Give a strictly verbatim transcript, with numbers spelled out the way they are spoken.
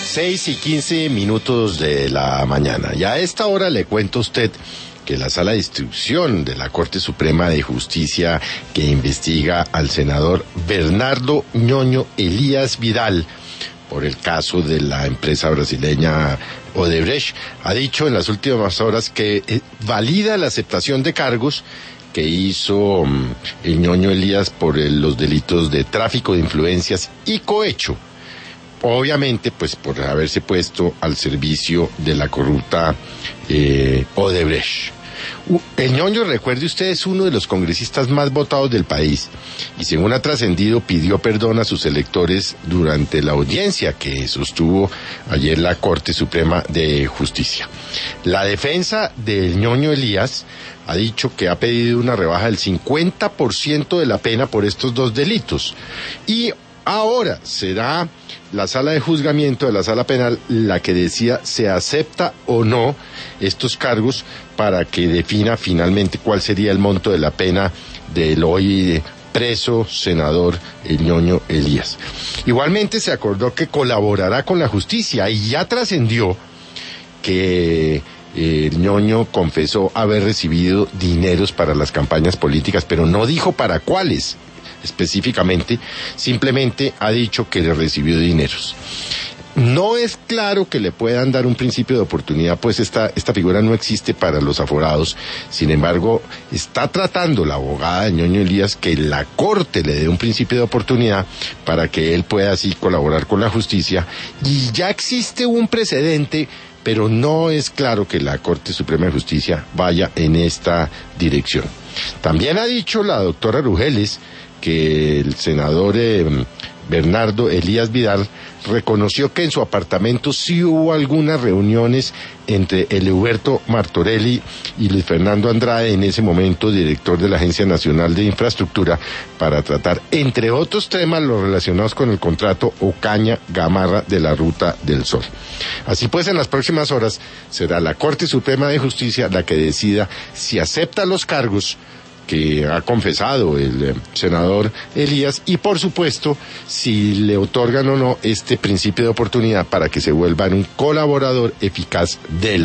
Seis y quince minutos de la mañana. Y a esta hora le cuento a usted que la Sala de Instrucción de la Corte Suprema de Justicia, que investiga al senador Bernardo Ñoño Elías Vidal por el caso de la empresa brasileña Odebrecht, ha dicho en las últimas horas que eh, valida la aceptación de cargos que hizo um, el Ñoño Elías por el, los delitos de tráfico de influencias y cohecho. Obviamente, pues por haberse puesto al servicio de la corrupta eh, Odebrecht. El Ñoño, recuerde usted, es uno de los congresistas más votados del país y, según ha trascendido, pidió perdón a sus electores durante la audiencia que sostuvo ayer la Corte Suprema de Justicia. La defensa del Ñoño Elías ha dicho que ha pedido una rebaja del cincuenta por ciento de la pena por estos dos delitos y ahora será la sala de juzgamiento de la sala penal la que decida si acepta o no estos cargos para que defina finalmente cuál sería el monto de la pena del hoy preso senador el Ñoño Elías. Igualmente se acordó que colaborará con la justicia y ya trascendió que el Ñoño confesó haber recibido dineros para las campañas políticas, pero no dijo para cuáles específicamente, simplemente ha dicho que le recibió dineros. No es claro que le puedan dar un principio de oportunidad, pues esta, esta figura no existe para los aforados. Sin embargo, está tratando la abogada de Ñoño Elías que la Corte le dé un principio de oportunidad para que él pueda así colaborar con la justicia. Y ya existe un precedente, pero no es claro que la Corte Suprema de Justicia vaya en esta dirección. También ha dicho la doctora Rugeles que el senador eh, Bernardo Elías Vidal reconoció que en su apartamento sí hubo algunas reuniones entre Eliberto Martorelli y Luis Fernando Andrade, en ese momento director de la Agencia Nacional de Infraestructura, para tratar, entre otros temas, los relacionados con el contrato Ocaña-Gamarra de la Ruta del Sol. Así pues, en las próximas horas será la Corte Suprema de Justicia la que decida si acepta los cargos que ha confesado el eh, senador Elías y, por supuesto, si le otorgan o no este principio de oportunidad para que se vuelva un colaborador eficaz de la